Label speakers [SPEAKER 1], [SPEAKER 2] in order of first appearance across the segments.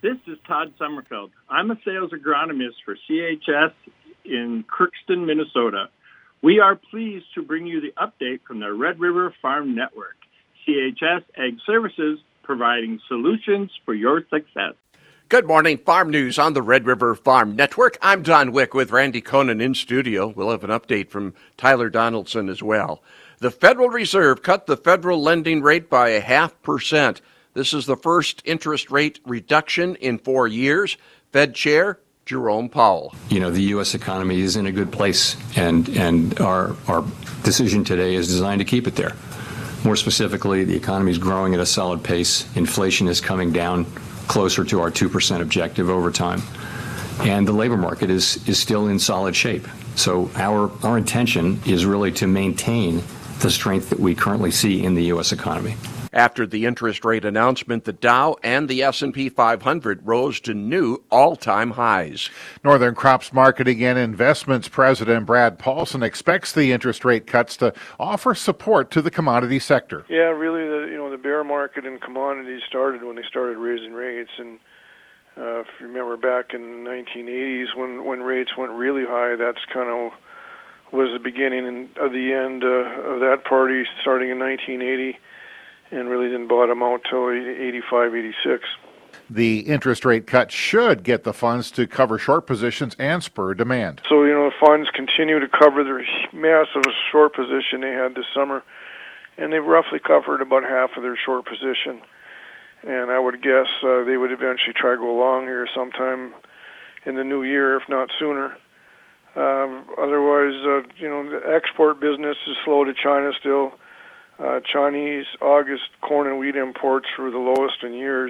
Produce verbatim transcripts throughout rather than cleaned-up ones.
[SPEAKER 1] This is Todd Sommerfeld. I'm a sales agronomist for C H S in Crookston, Minnesota. We are pleased to bring you the update from the Red River Farm Network. C H S Ag Services, providing solutions for your success.
[SPEAKER 2] Good morning, Farm News on the Red River Farm Network. I'm Don Wick with Randy Koenen in studio. We'll have an update from Tyler Donaldson as well. The Federal Reserve cut the federal lending rate by a half percent. This is the first interest rate reduction in four years. Fed Chair Jerome Powell.
[SPEAKER 3] You know, the U S economy is in a good place, and and our our decision today is designed to keep it there. More specifically, the economy is growing at a solid pace. Inflation is coming down closer to our two percent objective over time. And the labor market is is still in solid shape. So our our intention is really to maintain the strength that we currently see in the U S economy.
[SPEAKER 2] After the interest rate announcement, the Dow and the S and P five hundred rose to new all-time highs.
[SPEAKER 4] Northern Crops Marketing and Investments President Brad Paulson expects the interest rate cuts to offer support to the commodity sector.
[SPEAKER 5] Yeah, really, the you know the bear market in commodities started when they started raising rates, and uh, if you remember back in the nineteen eighties when when rates went really high, that's kind of was the beginning of the end uh, of that party, starting in nineteen eighty. And really didn't bottom out till eighty-five, eighty-six.
[SPEAKER 4] The interest rate cut should get the funds to cover short positions and spur demand.
[SPEAKER 5] So, you know, the funds continue to cover their massive short position they had this summer, and they've roughly covered about half of their short position. And I would guess uh, they would eventually try to go along here sometime in the new year, if not sooner. Um, otherwise, uh, you know, the export business is slow to China still. Uh, Chinese August corn and wheat imports were the lowest in years,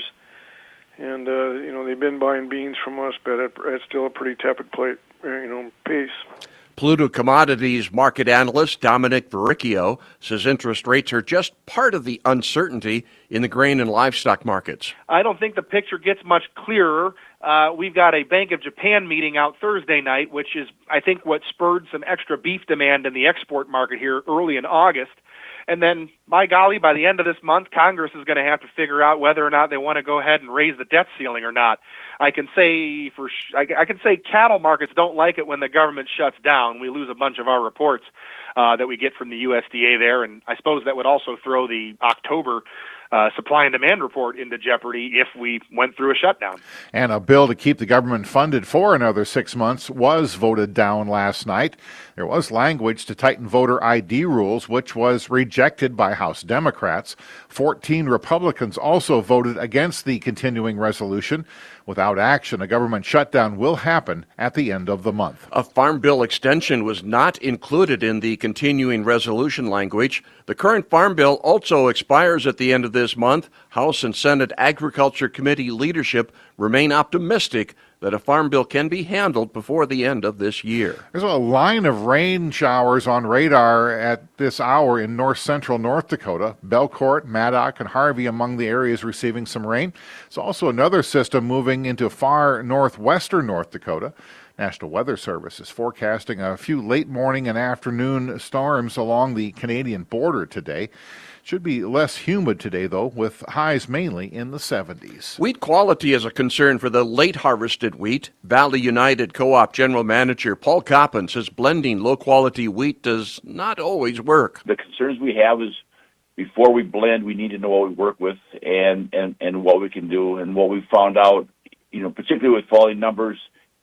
[SPEAKER 5] and uh, you know they've been buying beans from us, but at, at still a pretty tepid plate, you know, pace.
[SPEAKER 2] Pluto Commodities market analyst Dominic Verricchio says interest rates are just part of the uncertainty in the grain and livestock markets.
[SPEAKER 6] I don't think the picture gets much clearer. Uh, we've got a Bank of Japan meeting out Thursday night, which is, I think, what spurred some extra beef demand in the export market here early in August. And then, by golly, by the end of this month, Congress is going to have to figure out whether or not they want to go ahead and raise the debt ceiling or not. I can say for sh- I, I can say cattle markets don't like it when the government shuts down. We lose a bunch of our reports uh, that we get from the U S D A there, and I suppose that would also throw the October uh, supply and demand report into jeopardy if we went through a shutdown.
[SPEAKER 4] And a bill to keep the government funded for another six months was voted down last night. There was language to tighten voter I D rules, which was rejected by House Democrats. fourteen Republicans also voted against the continuing resolution. Without action, a government shutdown will happen at the end of the month.
[SPEAKER 2] A Farm Bill extension was not included in the continuing resolution language. The current Farm Bill also expires at the end of this month. House and Senate Agriculture Committee leadership remain optimistic that a farm bill can be handled before the end of this year.
[SPEAKER 4] There's a line of rain showers on radar at this hour in north central North Dakota. Belcourt, Maddock, and Harvey among the areas receiving some rain. There's also another system moving into far northwestern North Dakota. National Weather Service is forecasting a few late morning and afternoon storms along the Canadian border today. Should be less humid today, though, with highs mainly in the seventies.
[SPEAKER 2] Wheat quality is a concern for the late harvested wheat. Valley United Co-op General Manager Paul Coppin says blending low-quality wheat does not always work.
[SPEAKER 7] The concerns we have is before we blend, we need to know what we work with and, and, and what we can do. And what we found out, you know, particularly with falling numbers,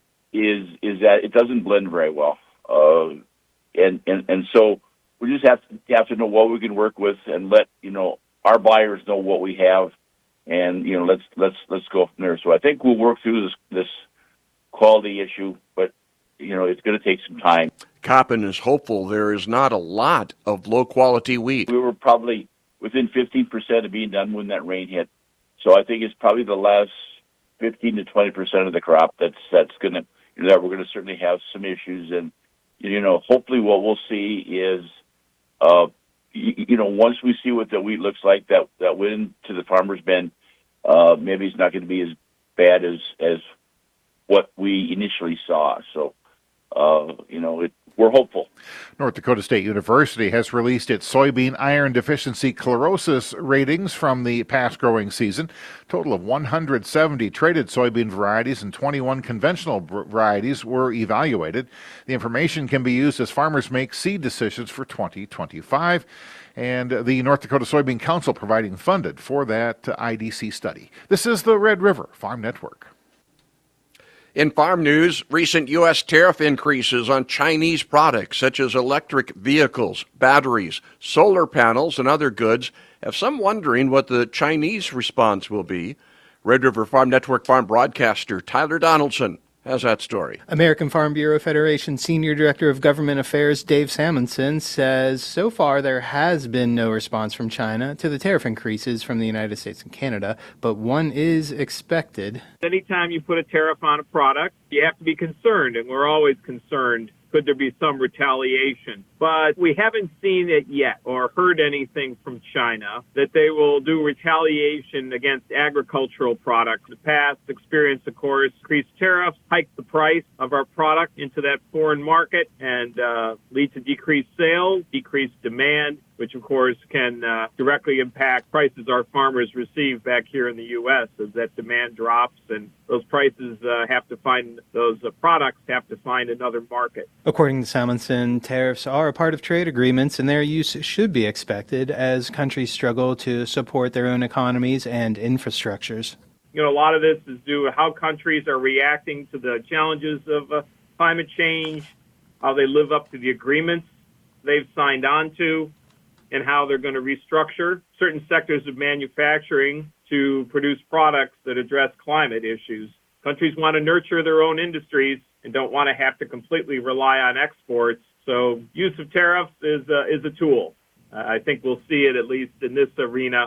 [SPEAKER 7] is is that it doesn't blend very well. Uh, and, and, and so we just have to have to know what we can work with and let, you know, our buyers know what we have, and, you know, let's let's let's go from there. So I think we'll work through this this quality issue, but, you know, it's going to take some time.
[SPEAKER 2] Coppin is hopeful there is not a lot of low-quality wheat.
[SPEAKER 7] We were probably within fifteen percent of being done when that rain hit. So I think it's probably the last fifteen to twenty percent of the crop that's that's going to, you know, that we're going to certainly have some issues. And, you know, hopefully what we'll see is, uh, you, you know, once we see what the wheat looks like, that, that went into the farmer's bin, uh, maybe it's not going to be as bad as, as what we initially saw. So, uh, you know, it, we're hopeful.
[SPEAKER 4] North Dakota State University has released its soybean iron deficiency chlorosis ratings from the past growing season. A total of one hundred seventy traded soybean varieties and twenty-one conventional varieties were evaluated. The information can be used as farmers make seed decisions for twenty twenty-five. And the North Dakota Soybean Council providing funded for that I D C study. This is the Red River Farm Network.
[SPEAKER 2] In farm news, recent U S tariff increases on Chinese products such as electric vehicles, batteries, solar panels, and other goods have some wondering what the Chinese response will be. Red River Farm Network farm broadcaster Tyler Donaldson has that story.
[SPEAKER 8] American Farm Bureau Federation Senior Director of Government Affairs Dave Samuelson says so far there has been no response from China to the tariff increases from the United States and Canada, but one is expected.
[SPEAKER 9] Anytime you put a tariff on a product, you have to be concerned, and we're always concerned. Could there be some retaliation? But we haven't seen it yet or heard anything from China that they will do retaliation against agricultural products. The past experience, of course, increased tariffs, hike the price of our product into that foreign market and uh, lead to decreased sales, decreased demand, which of course can uh, directly impact prices our farmers receive back here in the U S as that demand drops and those prices uh, have to find, those uh, products have to find another market.
[SPEAKER 8] According to Samuelson, tariffs are a part of trade agreements and their use should be expected as countries struggle to support their own economies and infrastructures.
[SPEAKER 9] You know, a lot of this is due to how countries are reacting to the challenges of uh, climate change, how they live up to the agreements they've signed on to, and how they're going to restructure certain sectors of manufacturing to produce products that address climate issues. Countries want to nurture their own industries and don't want to have to completely rely on exports. So use of tariffs is uh, is a tool. Uh, I think we'll see it at least in this arena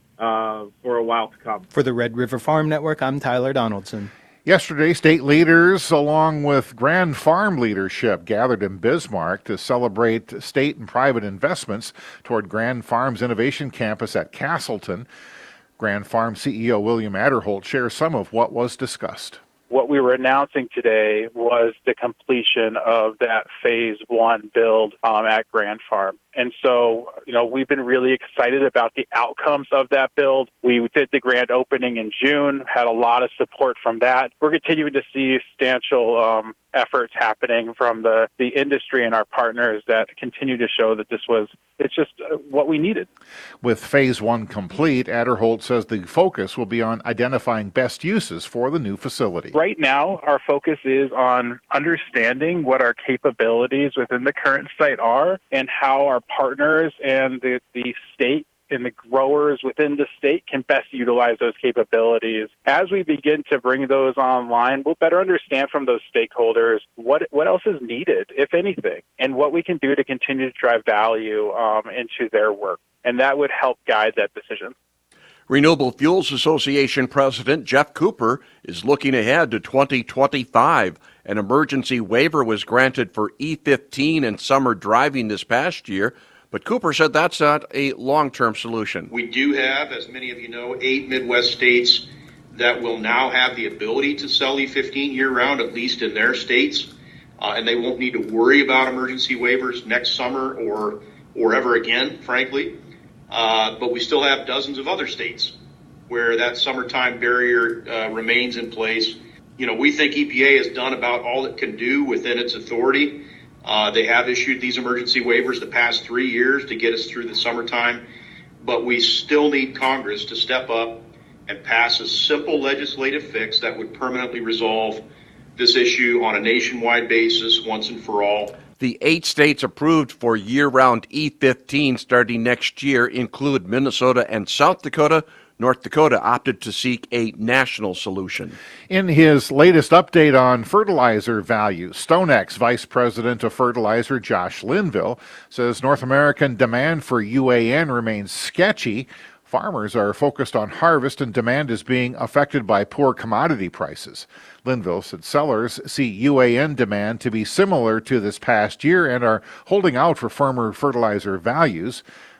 [SPEAKER 9] uh, for a while to come.
[SPEAKER 8] For the Red River Farm Network, I'm Tyler Donaldson.
[SPEAKER 4] Yesterday, state leaders, along with Grand Farm leadership, gathered in Bismarck to celebrate state and private investments toward Grand Farm's Innovation Campus at Castleton. Grand Farm C E O William Adderholt shares some of what was discussed.
[SPEAKER 10] What we were announcing today was the completion of that phase one build um, at Grand Farm. And so, you know, we've been really excited about the outcomes of that build. We did the grand opening in June, had a lot of support from that. We're continuing to see substantial um, efforts happening from the, the industry and our partners that continue to show that this was, it's just uh, what we needed.
[SPEAKER 4] With phase one complete, Adderholt says the focus will be on identifying best uses for the new facility.
[SPEAKER 10] Right now, our focus is on understanding what our capabilities within the current site are and how our partners and the, the state and the growers within the state can best utilize those capabilities. As we begin to bring those online, we'll better understand from those stakeholders what what else is needed, if anything, and what we can do to continue to drive value um, into their work. And that would help guide that decision.
[SPEAKER 2] Renewable Fuels Association President Jeff Cooper is looking ahead to twenty twenty-five. An emergency waiver was granted for E fifteen and summer driving this past year, but Cooper said that's not a long-term solution.
[SPEAKER 11] We do have, as many of you know, eight Midwest states that will now have the ability to sell E fifteen year-round, at least in their states, uh, and they won't need to worry about emergency waivers next summer or, or ever again, frankly. Uh, but we still have dozens of other states where that summertime barrier uh, remains in place. You know, we think E P A has done about all it can do within its authority. Uh, they have issued these emergency waivers the past three years to get us through the summertime, but we still need Congress to step up and pass a simple legislative fix that would permanently resolve this issue on a nationwide basis once and for all.
[SPEAKER 2] The eight states approved for year-round E fifteen starting next year include Minnesota and South Dakota. North Dakota opted to seek a national solution.
[SPEAKER 4] In his latest update on fertilizer value, StoneX Vice President of Fertilizer Josh Linville says North American demand for U A N remains sketchy. Farmers are focused on harvest and demand is being affected by poor commodity prices. Linville said sellers see U A N demand to be similar to this past year and are holding out for firmer fertilizer values.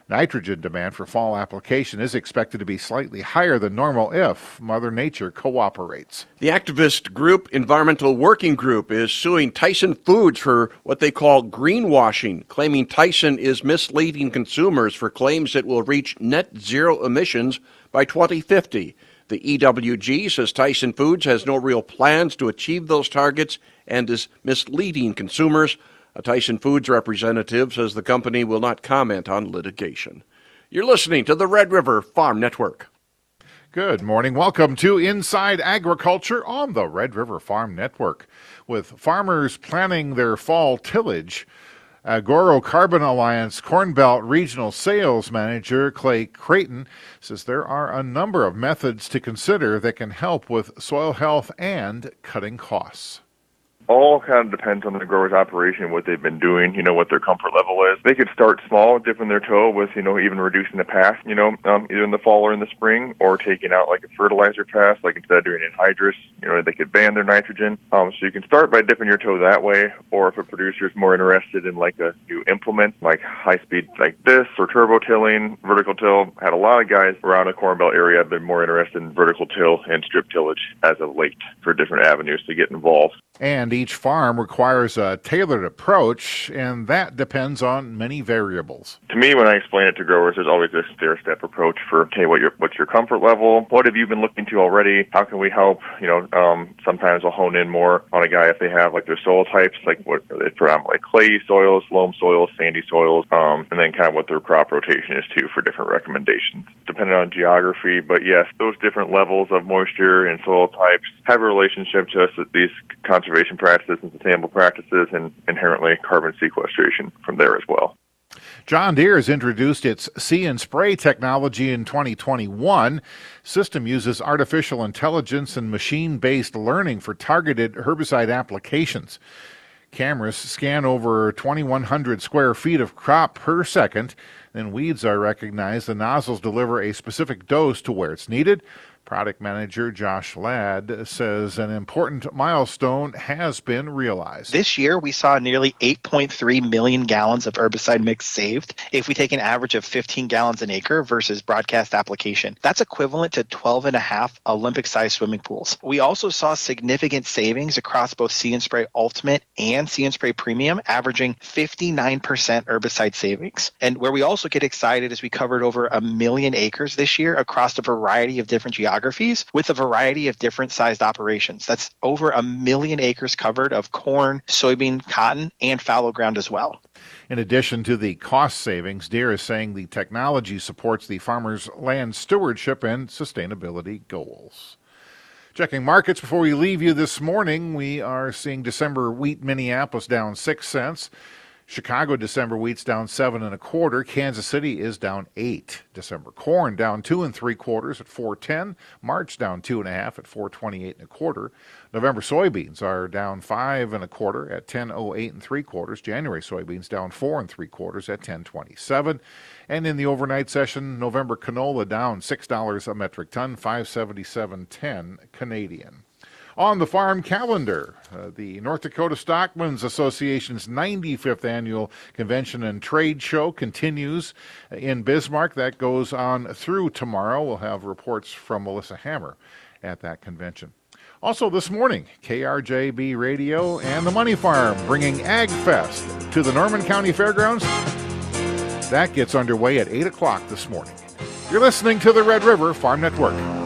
[SPEAKER 4] Nitrogen demand for fall application is expected to be slightly higher than normal if Mother Nature cooperates.
[SPEAKER 2] The activist group Environmental Working Group is suing Tyson Foods for what they call greenwashing, claiming Tyson is misleading consumers for claims it will reach net zero emissions by twenty fifty. The E W G says Tyson Foods has no real plans to achieve those targets and is misleading consumers. A Tyson Foods representative says the company will not comment on litigation. You're listening to the Red River Farm Network.
[SPEAKER 4] Good morning. Welcome to Inside Agriculture on the Red River Farm Network. With farmers planning their fall tillage, Agoro Carbon Alliance Corn Belt Regional Sales Manager Clay Creighton says there are a number of methods to consider that can help with soil health and cutting costs.
[SPEAKER 12] All kind of depends on the grower's operation, what they've been doing, you know, what their comfort level is. They could start small, dipping their toe with, you know, even reducing the pass, you know, um, either in the fall or in the spring, or taking out like a fertilizer pass, like instead of doing anhydrous, you know, they could ban their nitrogen. Um, so you can start by dipping your toe that way, or if a producer is more interested in like a new implement, like high speed like this, or turbo tilling, vertical till. Had a lot of guys around the Corn Belt area have been more interested in vertical till and strip tillage as of late for different avenues to get involved.
[SPEAKER 4] And each farm requires a tailored approach, and that depends on many variables.
[SPEAKER 12] To me, when I explain it to growers, there's always this stair-step approach for, okay, what your, what's your comfort level? What have you been looking to already? How can we help? You know, um, sometimes I'll hone in more on a guy if they have, like, their soil types, like what it's predominantly clay soils, loam soils, sandy soils, um, and then kind of what their crop rotation is, too, for different recommendations, depending on geography. But, yes, those different levels of moisture and soil types have a relationship to us with these conservation practices and sustainable practices, and inherently carbon sequestration from there as well.
[SPEAKER 4] John Deere has introduced its See and Spray technology in twenty twenty-one. System uses artificial intelligence and machine-based learning for targeted herbicide applications. Cameras scan over twenty-one hundred square feet of crop per second. Then weeds are recognized. The nozzles deliver a specific dose to where it's needed. Product manager Josh Ladd says an important milestone has been realized.
[SPEAKER 13] This year, we saw nearly eight point three million gallons of herbicide mix saved. If we take an average of fifteen gallons an acre versus broadcast application, that's equivalent to twelve and a half Olympic-sized swimming pools. We also saw significant savings across both See and Spray Ultimate and See and Spray Premium, averaging fifty-nine percent herbicide savings. And where we also get excited is we covered over a million acres this year across a variety of different geographies. With a variety of different sized operations. That's over a million acres covered of corn, soybean, cotton, and fallow ground as well.
[SPEAKER 4] In addition to the cost savings, Deere is saying the technology supports the farmers' land stewardship and sustainability goals. Checking markets before we leave you this morning, we are seeing December wheat Minneapolis down six cents. Chicago December wheat's down seven and a quarter. Kansas City is down eight. December corn down two and three quarters at four ten. March down two and a half at four twenty-eight and a quarter. November soybeans are down five and a quarter at ten oh eight and three quarters. January soybeans down four and three quarters at ten twenty-seven. And in the overnight session, November canola down six dollars a metric ton, five seventy-seven ten Canadian. On the farm calendar, uh, the North Dakota Stockmen's Association's ninety-fifth Annual Convention and Trade Show continues in Bismarck. That goes on through tomorrow. We'll have reports from Melissa Hammer at that convention. Also this morning, K R J B Radio and the Money Farm bringing Ag Fest to the Norman County Fairgrounds. That gets underway at eight o'clock this morning. You're listening to the Red River Farm Network.